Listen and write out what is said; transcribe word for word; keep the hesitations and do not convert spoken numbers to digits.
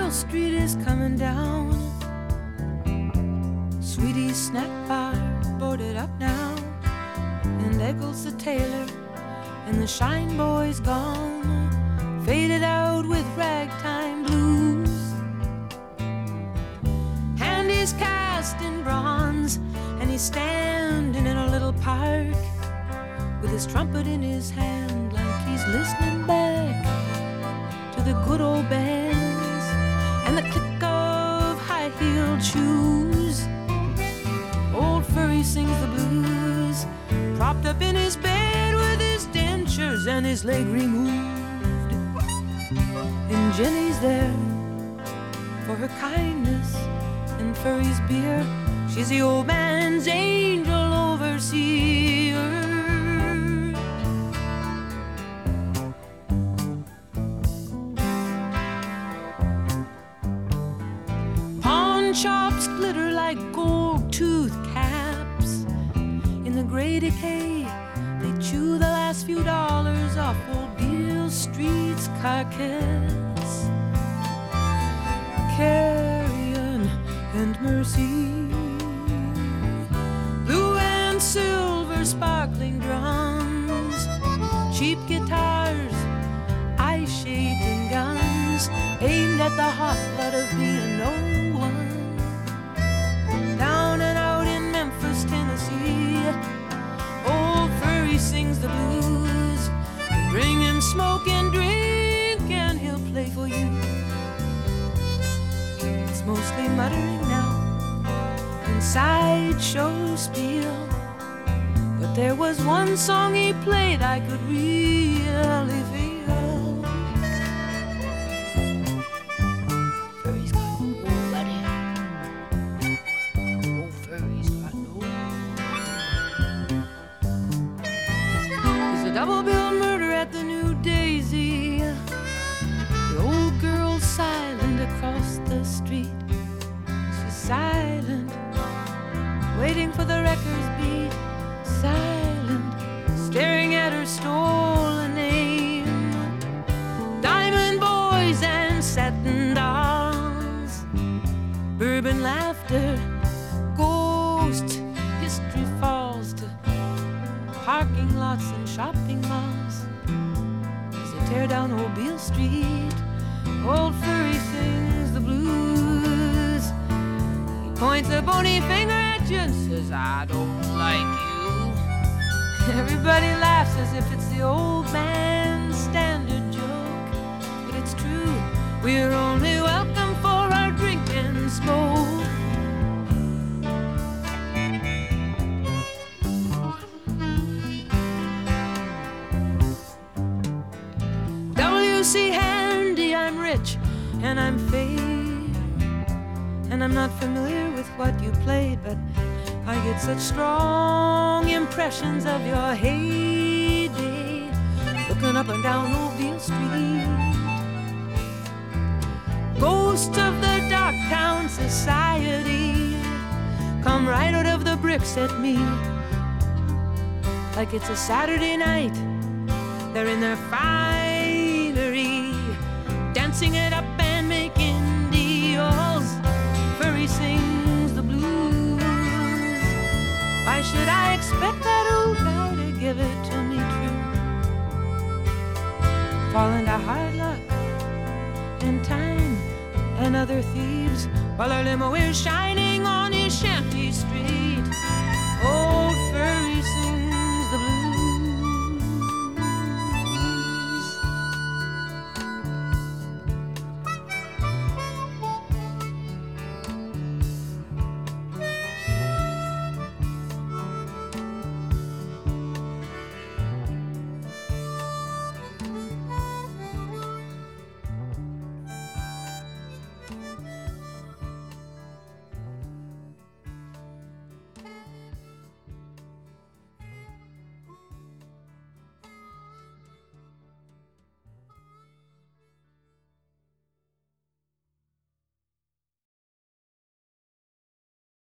Beale Street is coming down. Sweetie's snack bar boarded up now, and Eccles the tailor and the Shine Boy's gone, faded out with ragtime blues. And he's cast in bronze, and he's standing in a little park with his trumpet in his hand, like he's listening back to the good old bands and the click of high-heeled shoes. Old Furry sings the blues, propped up in his bed with his dentures and his leg removed. And Jenny's there for her kindness and Furry's beer. She's the old man's angel overseer. Pawn shops glitter like gold tooth caps. In the gray decay, they chew the last few dollars off old Beale Street's carcass. Carrion and Mercy, blue and silver sparkling drums, cheap guitars, eye-shading guns, aimed at the hot blood of being no one. Down and out in Memphis, Tennessee, old Furry sings the blues. Bring him smoke and drink and he'll play for you. It's mostly muttering now and sideshow spiel, but there was one song he played I could really feel. Furry's got nobody. Old Furry's got nobody. There's a double bill murder at the New Daisy. The old girl's silent across the street. She's silent, waiting for the wrecker's beat. Silent, staring at her stolen name. Diamond boys and satin dolls, bourbon laughter, ghost history falls to parking lots and shopping malls. As they tear down old Beale Street, old Furry sings the blues. He points a bony finger at you and says, I don't like you. Everybody laughs as if it's the old man's standard joke, but it's true, we're only welcome for our drink and smoke. W C Handy, I'm rich and I'm fair, and I'm not familiar with what you played, but I get such strong impressions of your heyday, looking up and down old Beale Street. Ghosts of the Darktown Society come right out of the bricks at me, like it's a Saturday night. They're in their finery, dancing it up and making deals. Furry sings the blues. Why should I expect that old guy to give it to me true? Fall into hard luck and time and other thieves, while our limo is shining on his shanty street.